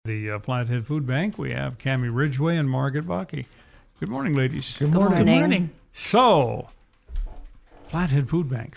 The Flathead Food Bank. We have Cammie Ridgway and Margaret Bakke. Good morning, ladies. Good morning. Good morning. So, Flathead Food Bank.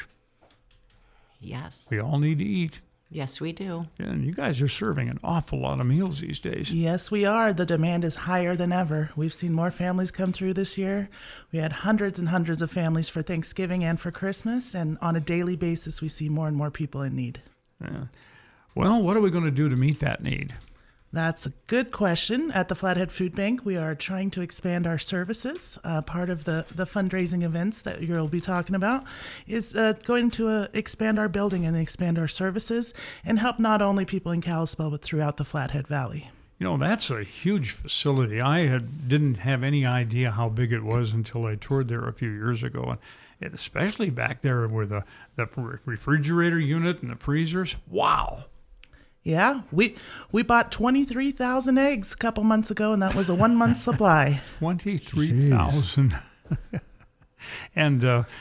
Yes. We all need to eat. Yes, we do. And you guys are serving an awful lot of meals these days. Yes, we are. The demand is higher than ever. We've seen more families come through this year. We had hundreds and hundreds of families for Thanksgiving and for Christmas, and on a daily basis, we see more and more people in need. Yeah. Well, what are we going to do to meet that need? That's a good question. At the Flathead Food Bank, we are trying to expand our services. Part of the fundraising events that you'll be talking about is going to expand our building and expand our services and help not only people in Kalispell, but throughout the Flathead Valley. You know, that's a huge facility. Didn't have any idea how big it was until I toured there a few years ago. And especially back there where the refrigerator unit and the freezers. Wow. Yeah, we bought 23,000 eggs a couple months ago, and that was a 1 month supply. 23,000. And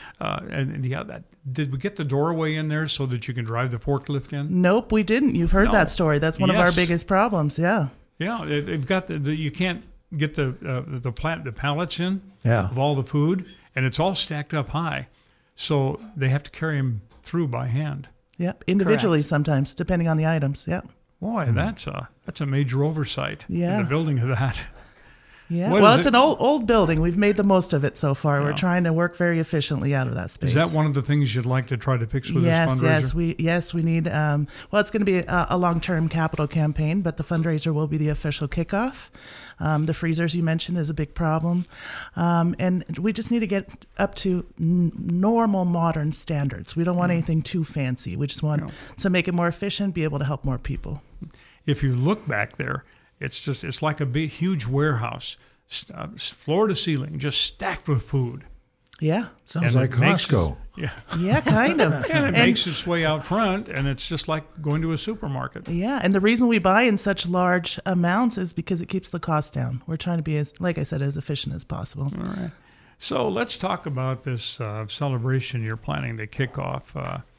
did we get the doorway in there so that you can drive the forklift in? Nope, we didn't. You've heard that story. That's one of our biggest problems. Yeah. Yeah, they've got you can't get the pallets in of all the food, and it's all stacked up high, so they have to carry them through by hand. Yep, individually Correct. Sometimes, depending on the items. Yep. Boy, that's a major oversight in Yeah. the building of that. Yeah. What Well, is it's it? an old building. We've made the most of it so far. Yeah. We're trying to work very efficiently out of that space. Is that one of the things you'd like to try to fix with this fundraiser? Yes, we need. Well, it's going to be a long-term capital campaign, but the fundraiser will be the official kickoff. The freezers you mentioned is a big problem, and we just need to get up to normal modern standards. We don't want anything too fancy. We just want to make it more efficient, be able to help more people. If you look back there, it's like a big, huge warehouse, floor to ceiling, just stacked with food. Yeah. And Sounds like it makes Costco. Yeah, kind of. And it makes its way out front, and it's just like going to a supermarket. Yeah, and the reason we buy in such large amounts is because it keeps the cost down. We're trying to be, like I said, as efficient as possible. All right. So let's talk about this celebration you're planning to kick off.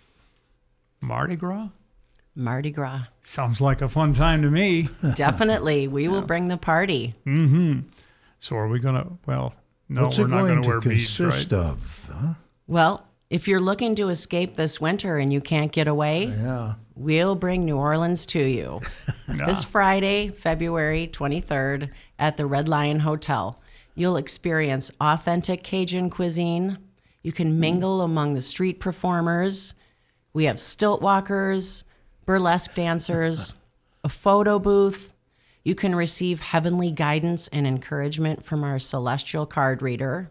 Mardi Gras? Mardi Gras. Sounds like a fun time to me. Definitely. We will bring the party. Mm-hmm. So are we going to, no, What's we're it not going going to wear beads, consist right? of? Huh? Well, if you're looking to escape this winter and you can't get away, Yeah. we'll bring New Orleans to you. This Friday, February 23rd, at the Red Lion Hotel. You'll experience authentic Cajun cuisine. You can mingle among the street performers. We have stilt walkers, burlesque dancers, a photo booth. You can receive heavenly guidance and encouragement from our celestial card reader.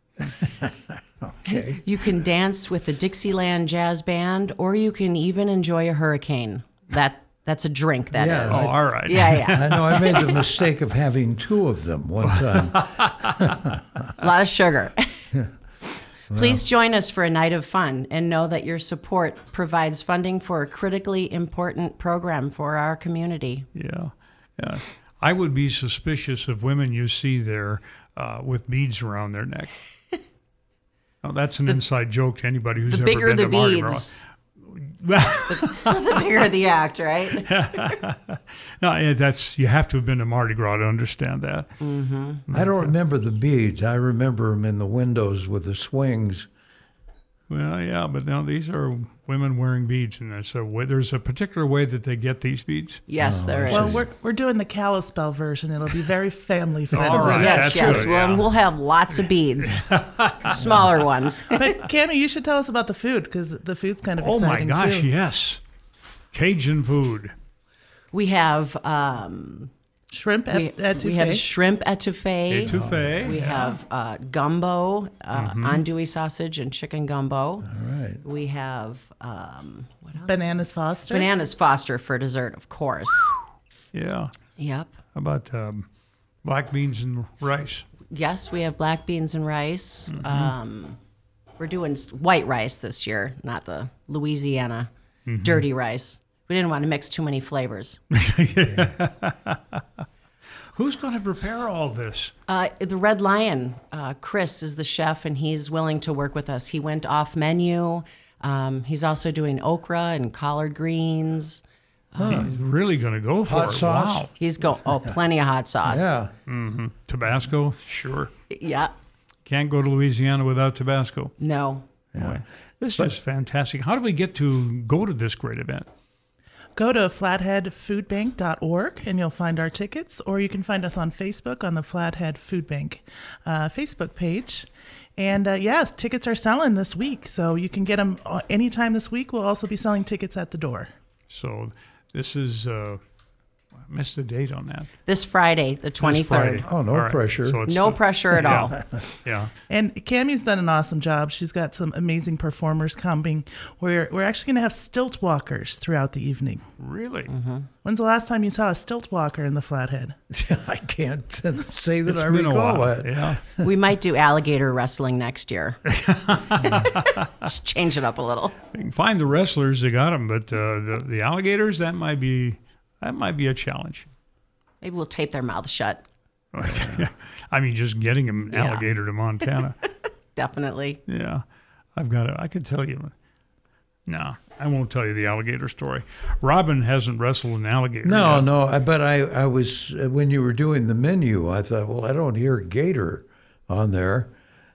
Okay. You can dance with the Dixieland Jazz Band, or you can even enjoy a hurricane. That's a drink, that is. Yes. Oh, all right. Yeah. I know I made the mistake of having two of them one time. A lot of sugar. Please join us for a night of fun and know that your support provides funding for a critically important program for our community. Yeah. I would be suspicious of women you see there with beads around their neck. Now, that's an inside joke to anybody who's The ever bigger been the to Mardi beads, Gras. the bigger the act, right? No, you have to have been to Mardi Gras to understand that. I don't remember the beads. I remember them in the windows with the swings. Well, yeah, but now these are women wearing beads, and there's a particular way that they get these beads. Yes, there is. Well, we're doing the Kalispell version. It'll be very family friendly. All right. yes. that's good, Well, yeah. we'll have lots of beads, smaller ones. But Cammie, you should tell us about the food, because the food's kind of Oh my exciting gosh, too. yes. Cajun food. We have Shrimp etouffee. we have shrimp etouffee. Etouffee. We have gumbo, andouille sausage and chicken gumbo. All right. We have what else? Bananas Foster. Bananas Foster for dessert, of course. Yeah. Yep. How about black beans and rice? Yes, we have black beans and rice. We're doing white rice this year, not the Louisiana dirty rice. We didn't want to mix too many flavors. Who's going to prepare all this? The Red Lion, Chris is the chef, and he's willing to work with us. He went off menu. He's also doing okra and collard greens, He's really going to go for Hot it. sauce? Wow. He's plenty of hot sauce. Yeah. Tabasco? Sure. Yeah. Can't go to Louisiana without Tabasco. No. Boy, this is fantastic. How do we get to go to this great event? Go to flatheadfoodbank.org and you'll find our tickets, or you can find us on Facebook on the Flathead Food Bank Facebook page. And yes, tickets are selling this week, so you can get them anytime this week. We'll also be selling tickets at the door. So this is, I missed the date on that. This Friday, the 23rd. This Friday. Oh, no All right. pressure. So it's, No pressure at all. Yeah. And Cammie's done an awesome job. She's got some amazing performers coming. We're actually going to have stilt walkers throughout the evening. Really? When's the last time you saw a stilt walker in the Flathead? I can't say that It's I been a recall while. that. Yeah. We might do alligator wrestling next year. Just change it up a little. You can find the wrestlers, they got them, but the alligators, that might be a challenge. Maybe we'll tape their mouths shut. I mean, just getting an Yeah. alligator to Montana. Definitely. Yeah. I could tell you. No, I won't tell you the alligator story. Robin hasn't wrestled an alligator No, yet. no. But I was, when you were doing the menu, I thought, well, I don't hear gator on there.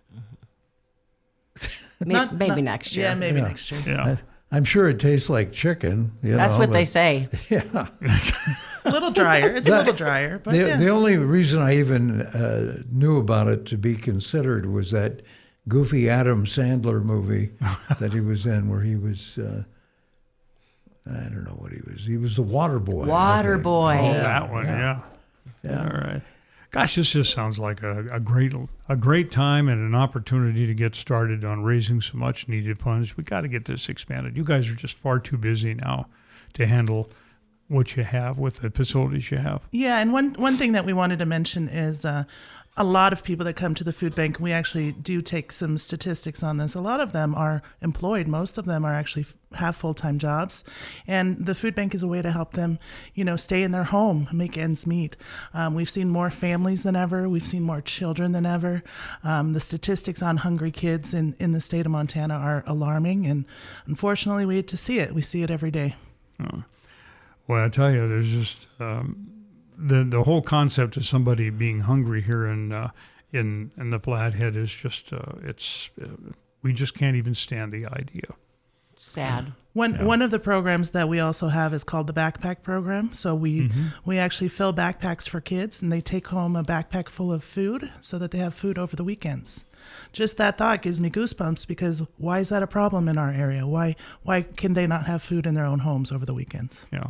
Maybe next year. Yeah, maybe Yeah. next year. Yeah. I'm sure it tastes like chicken. That's what they say. Yeah. A little drier. It's a little drier, but The only reason I even knew about it to be considered was that goofy Adam Sandler movie that he was in, where he was, I don't know what he was. He was the water boy. Water boy. Oh, that one, yeah. Yeah. All right. Gosh, this just sounds like a great time and an opportunity to get started on raising some much needed funds. We got to get this expanded. You guys are just far too busy now to handle what you have with the facilities you have. Yeah, and one thing that we wanted to mention is a lot of people that come to the food bank, we actually do take some statistics on this. A lot of them are employed. Most of them are actually have full-time jobs. And the food bank is a way to help them, stay in their home, make ends meet. We've seen more families than ever. We've seen more children than ever. The statistics on hungry kids in the state of Montana are alarming. And unfortunately, we hate to see it. We see it every day. Oh. Well, I tell you, there's just the whole concept of somebody being hungry here in the Flathead is just we just can't even stand the idea. Sad. One of the programs that we also have is called the backpack program. So we actually fill backpacks for kids, and they take home a backpack full of food so that they have food over the weekends. Just that thought gives me goosebumps, because why is that a problem in our area? Why can they not have food in their own homes over the weekends? Yeah,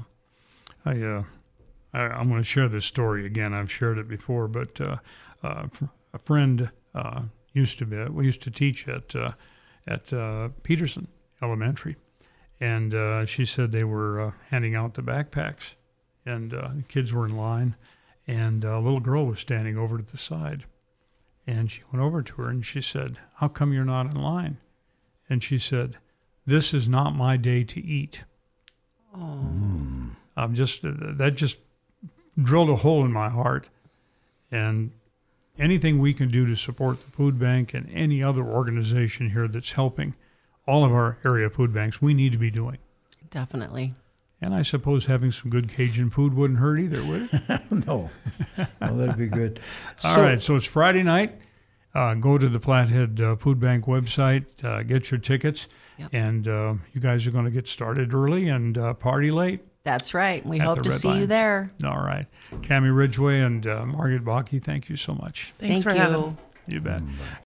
I'm going to share this story again. I've shared it before, but a friend we used to teach at Peterson Elementary, and she said they were handing out the backpacks, and the kids were in line, and a little girl was standing over to the side, and she went over to her and she said, "How come you're not in line?" And she said, "This is not my day to eat." Oh. That just drilled a hole in my heart. And anything we can do to support the food bank and any other organization here that's helping all of our area food banks, we need to be doing. Definitely. And I suppose having some good Cajun food wouldn't hurt either, would it? No. Well, that'd be good. All right, so it's Friday night. Go to the Flathead Food Bank website, get your tickets, and you guys are going to get started early and party late. That's right. We At hope the to Red see Lion. you there. All right. Cammie Ridgway and Margaret Baki, thank you so much. Thanks Thank for you. having me. You bet.